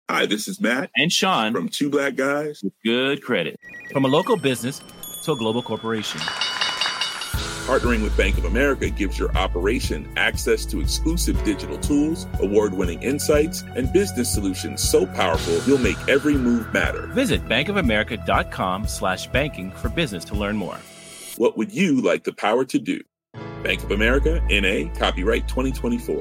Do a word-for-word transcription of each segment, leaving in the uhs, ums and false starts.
Hi, this is Matt and Sean from Two Black Guys with Good Credit. From a local business to a global corporation, partnering with Bank of America gives your operation access to exclusive digital tools, award-winning insights, and business solutions so powerful you'll make every move matter. Visit bankofamerica.com slash banking for business to learn more. What would you like the power to do? Bank of America, N A, copyright twenty twenty-four.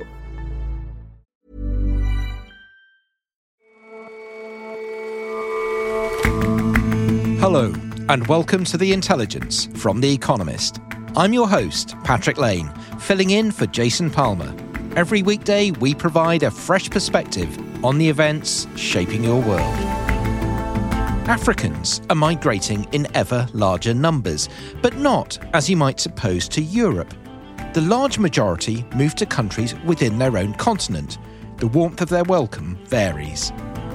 Hello, and welcome to The Intelligence from The Economist. I'm your host, Patrick Lane, filling in for Jason Palmer. Every weekday, we provide a fresh perspective on the events shaping your world. Africans are migrating in ever larger numbers, but not, as you might suppose, to Europe. The large majority move to countries within their own continent. The warmth of their welcome varies.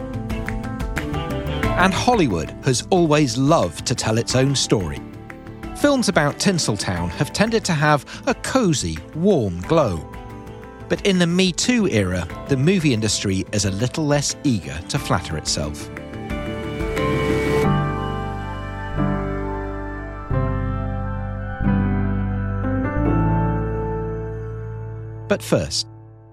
And Hollywood has always loved to tell its own story. Films about Tinseltown have tended to have a cosy, warm glow. But in the Me Too era, the movie industry is a little less eager to flatter itself. But first,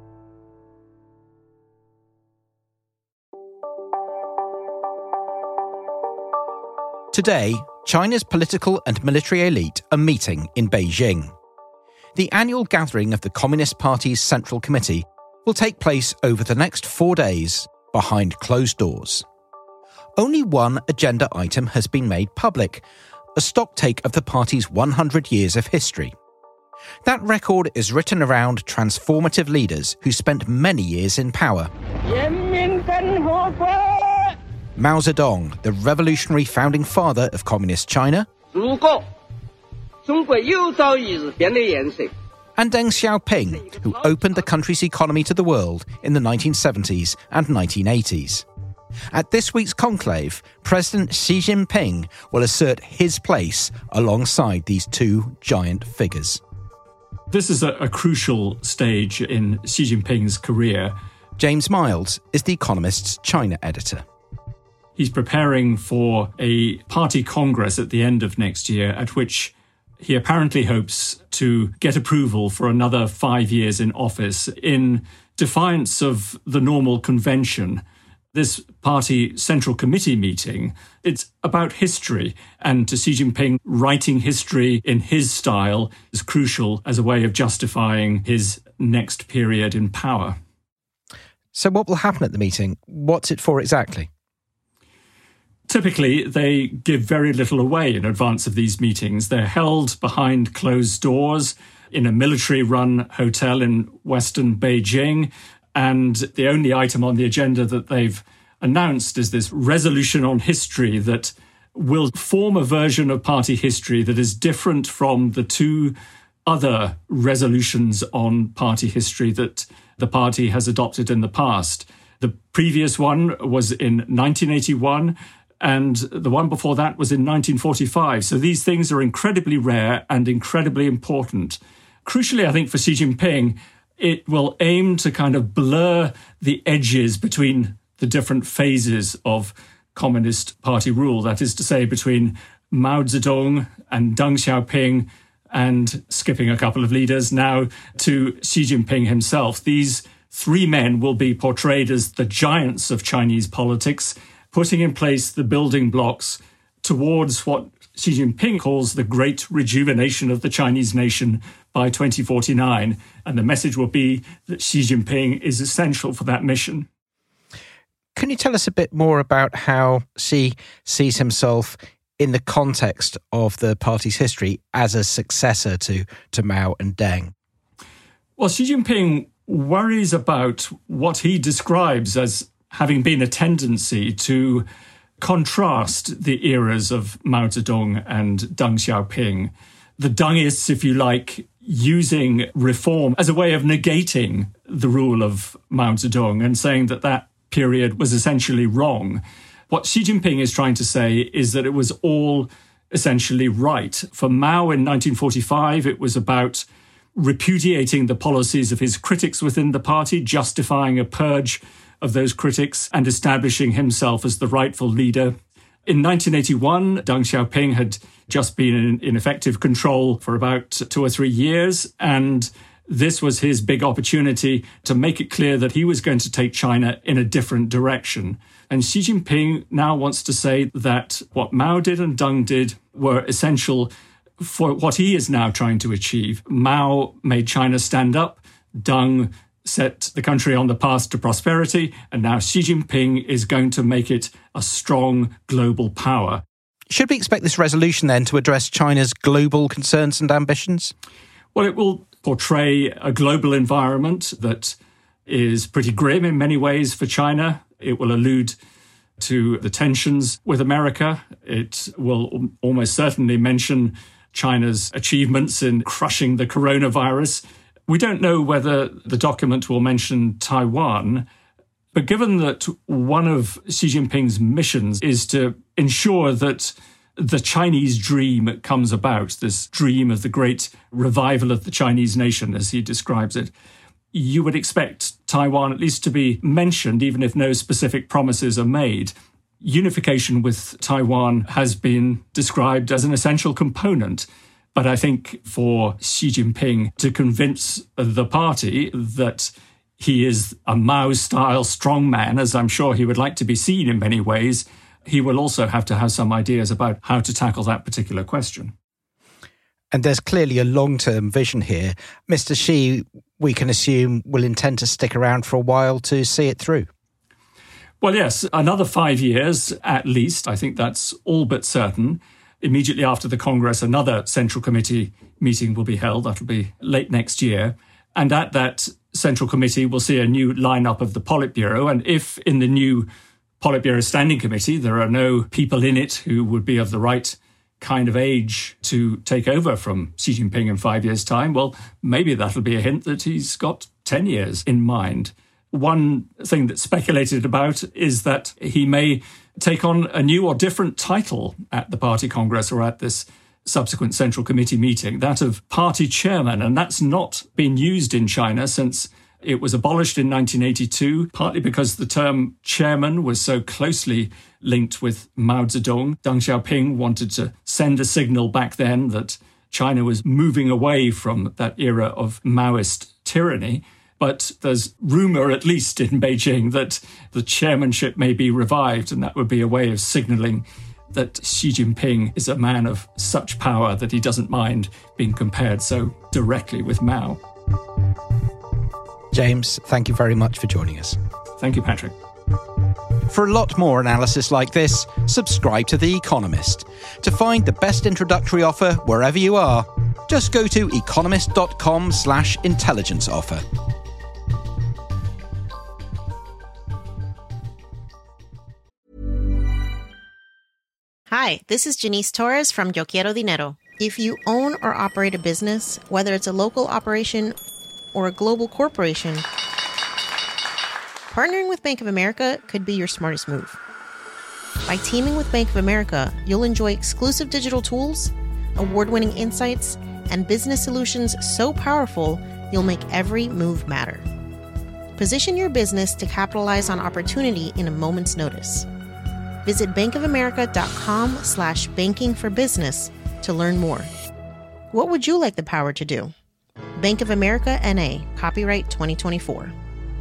today, China's political and military elite are meeting in Beijing. The annual gathering of the Communist Party's Central Committee will take place over the next four days behind closed doors. Only one agenda item has been made public, a stocktake of the party's one hundred years of history. That record is written around transformative leaders who spent many years in power. Mao Zedong, the revolutionary founding father of Communist China, and Deng Xiaoping, who opened the country's economy to the world in the nineteen seventies and nineteen eighties. At this week's conclave, President Xi Jinping will assert his place alongside these two giant figures. This is a, a crucial stage in Xi Jinping's career. James Miles is The Economist's China editor. He's preparing for a party congress at the end of next year, at which he apparently hopes to get approval for another five years in office in defiance of the normal convention. This party central committee meeting, it's about history, and to Xi Jinping, writing history in his style is crucial as a way of justifying his next period in power. So what will happen at the meeting? What's it for exactly? Typically, they give very little away in advance of these meetings. They're held behind closed doors in a military-run hotel in western Beijing, and the only item on the agenda that they've announced is this resolution on history that will form a version of party history that is different from the two other resolutions on party history that the party has adopted in the past. The previous one was in nineteen eighty-one, and the one before that was in nineteen forty-five. So these things are incredibly rare and incredibly important. Crucially, I think for Xi Jinping, it will aim to kind of blur the edges between the different phases of Communist Party rule. That is to say, between Mao Zedong and Deng Xiaoping, and skipping a couple of leaders now to Xi Jinping himself. These three men will be portrayed as the giants of Chinese politics, putting in place the building blocks towards what Xi Jinping calls the great rejuvenation of the Chinese nation by twenty forty-nine. And the message will be that Xi Jinping is essential for that mission. Can you tell us a bit more about how Xi sees himself in the context of the party's history as a successor to, to Mao and Deng? Well, Xi Jinping worries about what he describes as having been a tendency to contrast the eras of Mao Zedong and Deng Xiaoping. The Dengists, if you like, using reform as a way of negating the rule of Mao Zedong and saying that that period was essentially wrong. What Xi Jinping is trying to say is that it was all essentially right. For Mao in nineteen forty-five, it was about repudiating the policies of his critics within the party, justifying a purge of those critics and establishing himself as the rightful leader. In nineteen eighty-one, Deng Xiaoping had just been in, in effective control for about two or three years, and this was his big opportunity to make it clear that he was going to take China in a different direction. And Xi Jinping now wants to say that what Mao did and Deng did were essential for what he is now trying to achieve. Mao made China stand up, Deng set the country on the path to prosperity, and now Xi Jinping is going to make it a strong global power. Should we expect this resolution then to address China's global concerns and ambitions? Well, it will portray a global environment that is pretty grim in many ways for China. It will allude to the tensions with America. It will almost certainly mention China's achievements in crushing the coronavirus. We don't know whether the document will mention Taiwan, but given that one of Xi Jinping's missions is to ensure that the Chinese dream comes about, this dream of the great revival of the Chinese nation, as he describes it, you would expect Taiwan at least to be mentioned, even if no specific promises are made. Unification with Taiwan has been described as an essential component. But I think for Xi Jinping to convince the party that he is a Mao-style strongman, as I'm sure he would like to be seen in many ways, he will also have to have some ideas about how to tackle that particular question. And there's clearly a long-term vision here. Mister Xi, we can assume, will intend to stick around for a while to see it through. Well, yes, another five years at least. I think that's all but certain. Immediately after the Congress, another Central Committee meeting will be held. That'll be late next year. And at that Central Committee, we'll see a new lineup of the Politburo. And if in the new Politburo Standing Committee there are no people in it who would be of the right kind of age to take over from Xi Jinping in five years' time, well, maybe that'll be a hint that he's got ten years in mind. One thing that's speculated about is that he may take on a new or different title at the party congress or at this subsequent Central Committee meeting, that of party chairman. And that's not been used in China since it was abolished in nineteen eighty-two, partly because the term chairman was so closely linked with Mao Zedong. Deng Xiaoping wanted to send a signal back then that China was moving away from that era of Maoist tyranny. But there's rumour, at least in Beijing, that the chairmanship may be revived, and that would be a way of signalling that Xi Jinping is a man of such power that he doesn't mind being compared so directly with Mao. James, thank you very much for joining us. Thank you, Patrick. For a lot more analysis like this, subscribe to The Economist. To find the best introductory offer wherever you are, just go to economist.com slash intelligence offer. Hi, this is Janice Torres from Yo Quiero Dinero. If you own or operate a business, whether it's a local operation or a global corporation, partnering with Bank of America could be your smartest move. By teaming with Bank of America, you'll enjoy exclusive digital tools, award-winning insights, and business solutions so powerful you'll make every move matter. Position your business to capitalize on opportunity in a moment's notice. Visit bankofamerica.com slash banking for business to learn more. What would you like the power to do? Bank of America N A, copyright twenty twenty-four.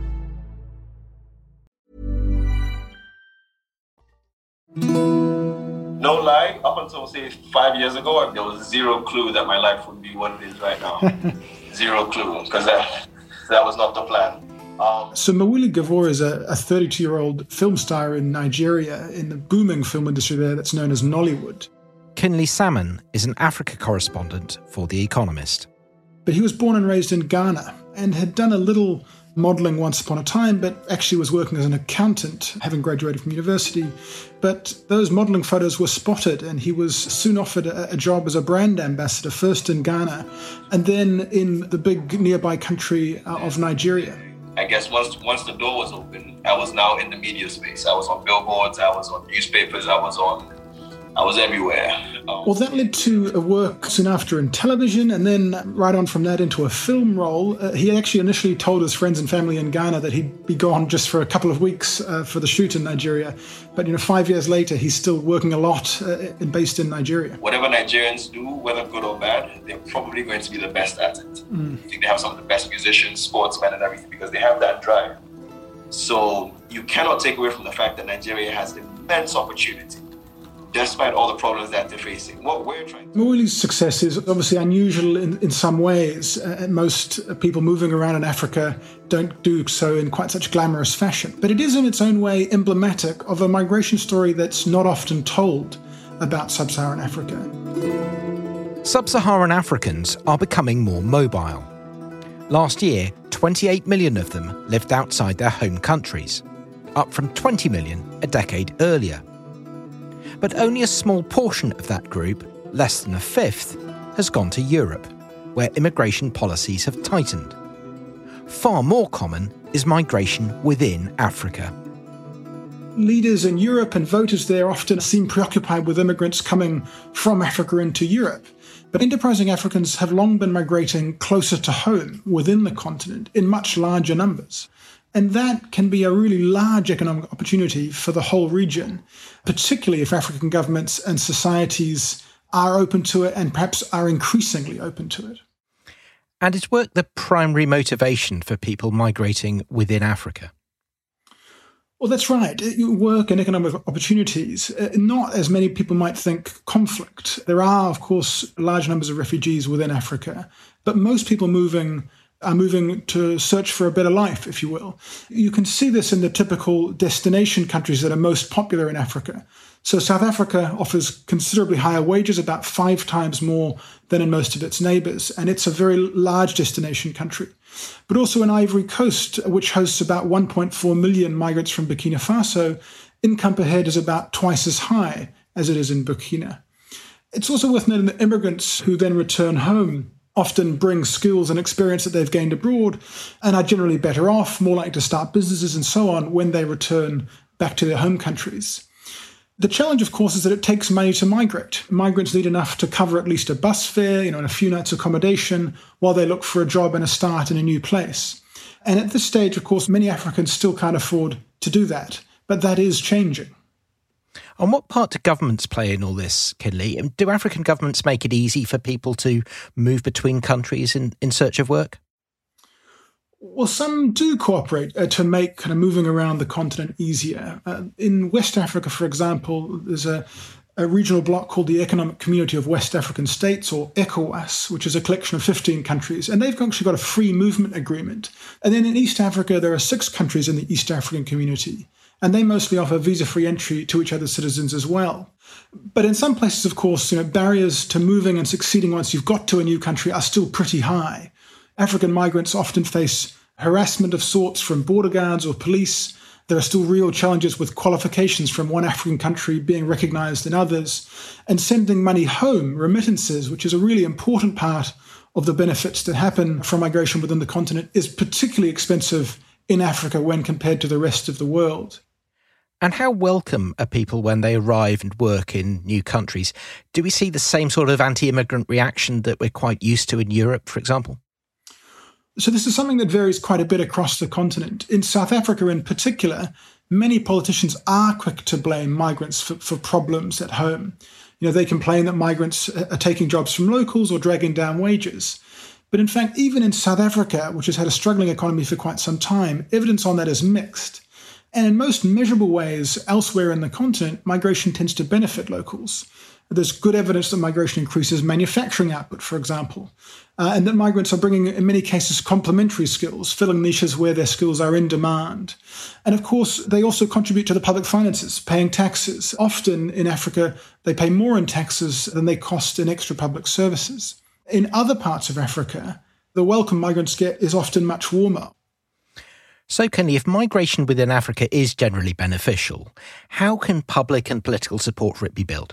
No lie, up until say five years ago, there was zero clue that my life would be what it is right now. Zero clue, because that, that was not the plan. Um, so Mawuli Gavor is a thirty-two-year-old film star in Nigeria, in the booming film industry there that's known as Nollywood. Kinley Salmon is an Africa correspondent for The Economist. But he was born and raised in Ghana and had done a little modelling once upon a time, but actually was working as an accountant, having graduated from university. But those modelling photos were spotted, and he was soon offered a, a job as a brand ambassador, first in Ghana, and then in the big nearby country uh, of Nigeria. I guess once once the door was open, I was now in the media space. I was on billboards, I was on newspapers, I was on I was everywhere. Um, Well, that led to a work soon after in television, and then right on from that into a film role. Uh, he actually initially told his friends and family in Ghana that he'd be gone just for a couple of weeks uh, for the shoot in Nigeria. But, you know, five years later, he's still working a lot uh, and based in Nigeria. Whatever Nigerians do, whether good or bad, they're probably going to be the best at it. Mm. I think they have some of the best musicians, sportsmen and everything because they have that drive. So you cannot take away from the fact that Nigeria has immense opportunity, despite all the problems that they're facing. What we're trying to... Mawuli's success is obviously unusual in, in some ways. Uh, most people moving around in Africa don't do so in quite such glamorous fashion. But it is in its own way emblematic of a migration story that's not often told about sub-Saharan Africa. Sub-Saharan Africans are becoming more mobile. Last year, twenty-eight million of them lived outside their home countries, up from twenty million a decade earlier. But only a small portion of that group, less than a fifth, has gone to Europe, where immigration policies have tightened. Far more common is migration within Africa. Leaders in Europe and voters there often seem preoccupied with immigrants coming from Africa into Europe. But enterprising Africans have long been migrating closer to home within the continent in much larger numbers. And that can be a really large economic opportunity for the whole region, particularly if African governments and societies are open to it and perhaps are increasingly open to it. And is work the primary motivation for people migrating within Africa? Well, that's right. Work and economic opportunities, not as many people might think conflict. There are, of course, large numbers of refugees within Africa, but most people moving are moving to search for a better life, if you will. You can see this in the typical destination countries that are most popular in Africa. So South Africa offers considerably higher wages, about five times more than in most of its neighbours, and it's a very large destination country. But also in Ivory Coast, which hosts about one point four million migrants from Burkina Faso, income per head is about twice as high as it is in Burkina. It's also worth noting that immigrants who then return home often bring skills and experience that they've gained abroad and are generally better off, more likely to start businesses and so on when they return back to their home countries. The challenge, of course, is that it takes money to migrate. Migrants need enough to cover at least a bus fare, you know, and a few nights accommodation while they look for a job and a start in a new place. And at this stage, of course, many Africans still can't afford to do that, but that is changing. And what part do governments play in all this, Kinley? Do African governments make it easy for people to move between countries in, in search of work? Well, some do cooperate uh, to make kind of moving around the continent easier. Uh, in West Africa, for example, there's a, a regional bloc called the Economic Community of West African States, or ECOWAS, which is a collection of fifteen countries, and they've actually got a free movement agreement. And then in East Africa, there are six countries in the East African Community, and they mostly offer visa-free entry to each other's citizens as well. But in some places, of course, you know, barriers to moving and succeeding once you've got to a new country are still pretty high. African migrants often face harassment of sorts from border guards or police. There are still real challenges with qualifications from one African country being recognised in others. And sending money home, remittances, which is a really important part of the benefits that happen from migration within the continent, is particularly expensive in Africa when compared to the rest of the world. And how welcome are people when they arrive and work in new countries? Do we see the same sort of anti-immigrant reaction that we're quite used to in Europe, for example? So this is something that varies quite a bit across the continent. In South Africa in particular, many politicians are quick to blame migrants for, for problems at home. You know, they complain that migrants are taking jobs from locals or dragging down wages. But in fact, even in South Africa, which has had a struggling economy for quite some time, evidence on that is mixed. And in most measurable ways elsewhere in the continent, migration tends to benefit locals. There's good evidence that migration increases manufacturing output, for example, uh, and that migrants are bringing, in many cases, complementary skills, filling niches where their skills are in demand. And of course, they also contribute to the public finances, paying taxes. Often in Africa, they pay more in taxes than they cost in extra public services. In other parts of Africa, the welcome migrants get is often much warmer. So, Kenny, if migration within Africa is generally beneficial, how can public and political support for it be built?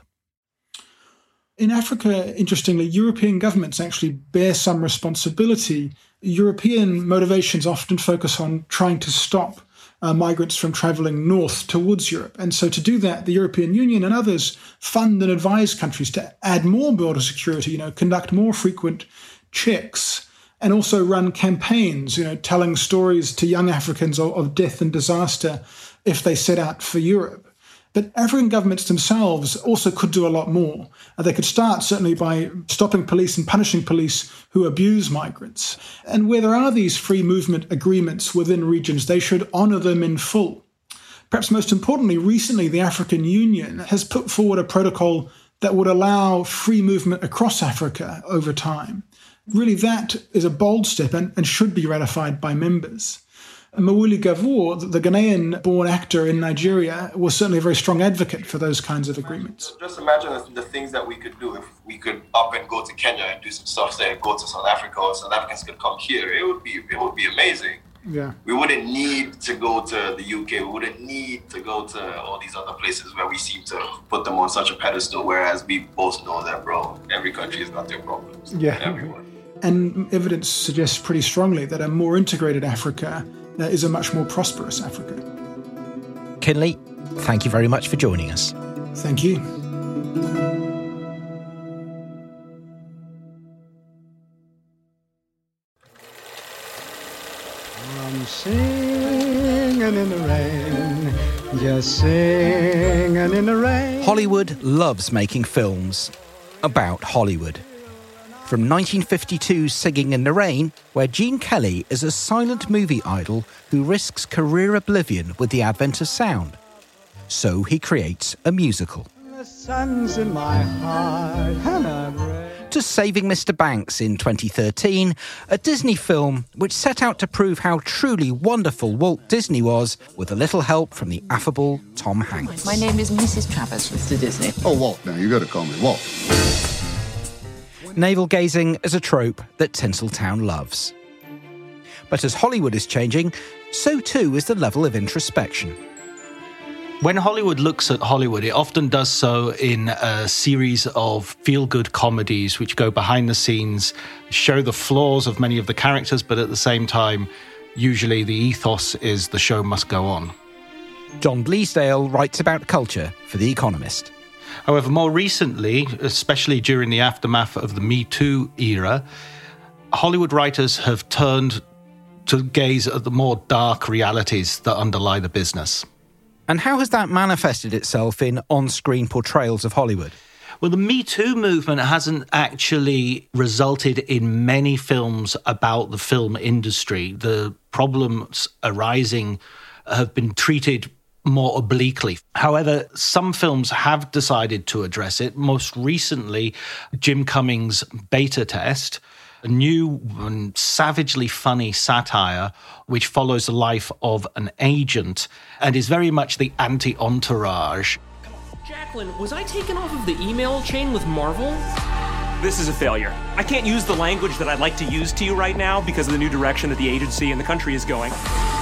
In Africa, interestingly, European governments actually bear some responsibility. European motivations often focus on trying to stop uh, migrants from travelling north towards Europe. And so to do that, the European Union and others fund and advise countries to add more border security, you know, conduct more frequent checks, and also run campaigns, you know, telling stories to young Africans of, of death and disaster if they set out for Europe. But African governments themselves also could do a lot more. Uh, they could start certainly by stopping police and punishing police who abuse migrants. And where there are these free movement agreements within regions, they should honour them in full. Perhaps most importantly, recently the African Union has put forward a protocol that would allow free movement across Africa over time. Really, that is a bold step and, and should be ratified by members. Mawuli Gavur, the Ghanaian-born actor in Nigeria, was certainly a very strong advocate for those kinds of agreements. Just imagine the things that we could do if we could up and go to Kenya and do some stuff there, go to South Africa, or South Africans could come here. It would be it would be amazing. Yeah. We wouldn't need to go to the U K. We wouldn't need to go to all these other places where we seem to put them on such a pedestal, whereas we both know that, bro, every country has got their problems. Yeah. Everyone. And evidence suggests pretty strongly that a more integrated Africa uh, is a much more prosperous Africa. Kinley, thank you very much for joining us. Thank you. I'm singing in the rain, just singing in the rain. Hollywood loves making films about Hollywood. From nineteen fifty-two's Singing in the Rain, where Gene Kelly is a silent movie idol who risks career oblivion with the advent of sound. So he creates a musical. The sun's in my heart, and I'm ready. To Saving Mister Banks in twenty thirteen, a Disney film which set out to prove how truly wonderful Walt Disney was with a little help from the affable Tom Hanks. My name is Missus Travers, Mister Disney. Oh, Walt, now you gotta call me Walt. Navel-gazing is a trope that Tinseltown loves. But as Hollywood is changing, so too is the level of introspection. When Hollywood looks at Hollywood, it often does so in a series of feel-good comedies which go behind the scenes, show the flaws of many of the characters, but at the same time, usually the ethos is the show must go on. John Bleasdale writes about culture for The Economist. However, more recently, especially during the aftermath of the Me Too era, Hollywood writers have turned to gaze at the more dark realities that underlie the business. And how has that manifested itself in on-screen portrayals of Hollywood? Well, the Me Too movement hasn't actually resulted in many films about the film industry. The problems arising have been treated more obliquely. However, some films have decided to address it. Most recently, Jim Cummings' Beta Test, a new and savagely funny satire which follows the life of an agent and is very much the anti-Entourage. Jacqueline, was I taken off of the email chain with Marvel? This is a failure. I can't use the language that I'd like to use to you right now because of the new direction that the agency and the country is going.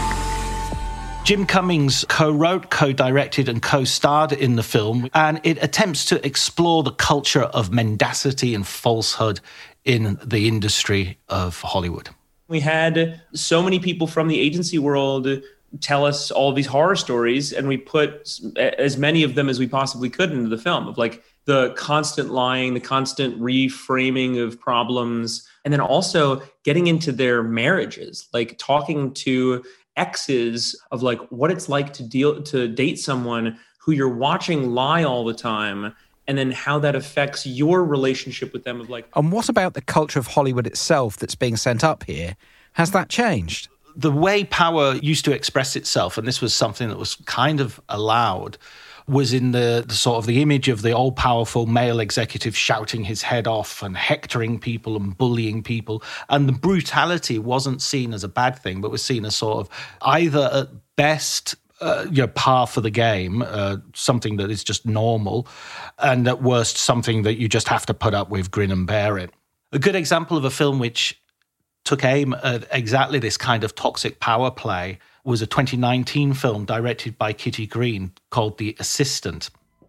Jim Cummings co-wrote, co-directed and co-starred in the film, and it attempts to explore the culture of mendacity and falsehood in the industry of Hollywood. We had so many people from the agency world tell us all these horror stories, and we put as many of them as we possibly could into the film, of like the constant lying, the constant reframing of problems, and then also getting into their marriages, like talking to exes of like what it's like to deal to date someone who you're watching lie all the time, and then how that affects your relationship with them of like. And what about the culture of Hollywood itself that's being sent up here? Has that changed? The way power used to express itself, and this was something that was kind of allowed, was in the, the sort of the image of the all-powerful male executive shouting his head off and hectoring people and bullying people. And the brutality wasn't seen as a bad thing, but was seen as sort of either at best uh, you know, par for the game, uh, something that is just normal, and at worst something that you just have to put up with, grin and bear it. A good example of a film which took aim at exactly this kind of toxic power play was a twenty nineteen film directed by Kitty Green called The Assistant.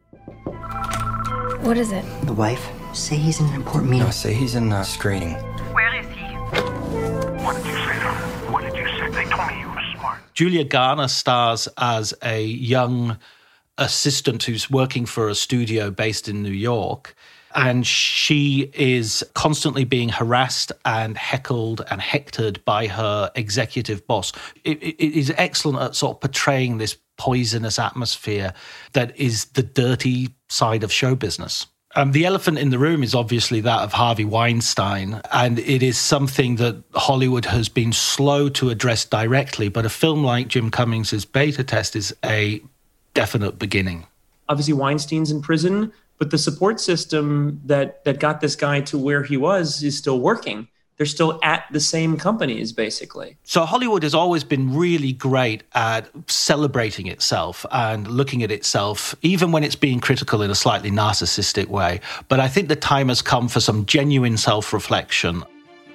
What is it? The wife. Say he's in an important meeting. No, say he's in a screening. Where is he? What did you say to him? What did you say? They told me you were smart. Julia Garner stars as a young assistant who's working for a studio based in New York. And she is constantly being harassed and heckled and hectored by her executive boss. It, it is excellent at sort of portraying this poisonous atmosphere that is the dirty side of show business. Um, the elephant in the room is obviously that of Harvey Weinstein, and it is something that Hollywood has been slow to address directly, but a film like Jim Cummings' Beta Test is a definite beginning. Obviously, Weinstein's in prison, but the support system that that got this guy to where he was is still working. They're still at the same companies, basically. So Hollywood has always been really great at celebrating itself and looking at itself, even when it's being critical in a slightly narcissistic way. But I think the time has come for some genuine self-reflection.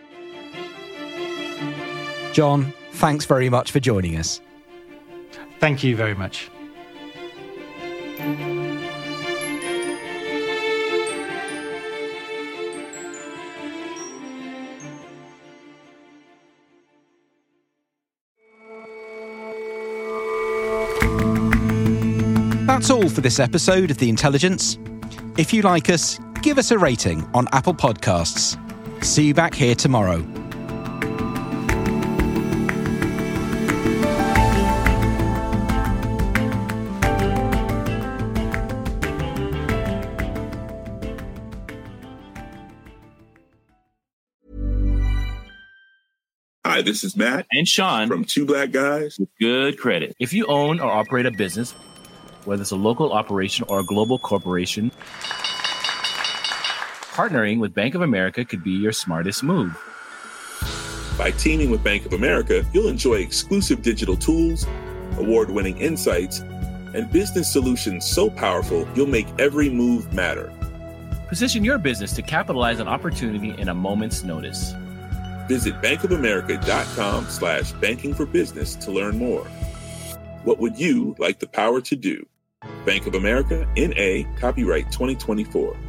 John, thanks very much for joining us. Thank you very much. That's all for this episode of The Intelligence. If you like us, give us a rating on Apple Podcasts. See you back here tomorrow. Hi, this is Matt and Sean from Two Black Guys with Good Credit. If you own or operate a business, whether it's a local operation or a global corporation, partnering with Bank of America could be your smartest move. By teaming with Bank of America, you'll enjoy exclusive digital tools, award-winning insights, and business solutions so powerful you'll make every move matter. Position your business to capitalize on opportunity in a moment's notice. Visit bankofamerica.com slash banking for business to learn more. What would you like the power to do? Bank of America, N A, copyright twenty twenty-four.